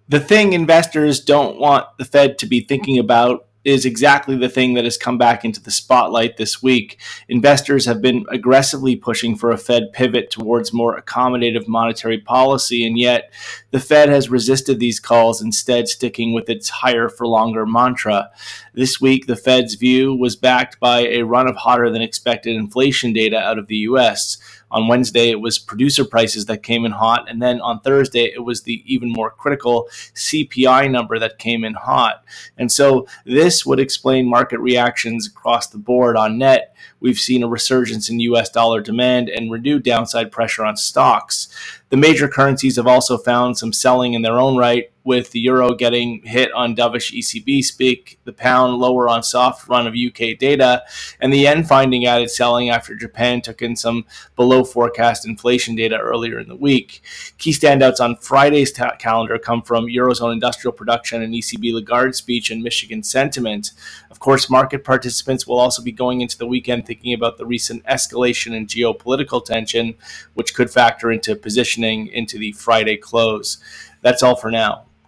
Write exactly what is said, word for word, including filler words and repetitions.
The thing investors don't want the Fed to be thinking about is exactly the thing that has come back into the spotlight this week. Investors have been aggressively pushing for a Fed pivot towards more accommodative monetary policy, and yet the Fed has resisted these calls, instead sticking with its higher for longer mantra. This week, the Fed's view was backed by a run of hotter than expected inflation data out of the U S. On Wednesday, it was producer prices that came in hot, and then on Thursday, it was the even more critical C P I number that came in hot. And so this would explain market reactions across the board. On net, we've seen a resurgence in U S dollar demand and renewed downside pressure on stocks. The major currencies have also found some selling in their own right, with the euro getting hit on dovish E C B speak, the pound lower on soft run of U K data, and the yen finding added selling after Japan took in some below forecast inflation data earlier in the week. Key standouts on Friday's ta- calendar come from Eurozone industrial production and E C B Lagarde speech and Michigan sentiment. Of course, market participants will also be going into the weekend thinking about the recent escalation in geopolitical tension, which could factor into positioning into the Friday close. That's all for now.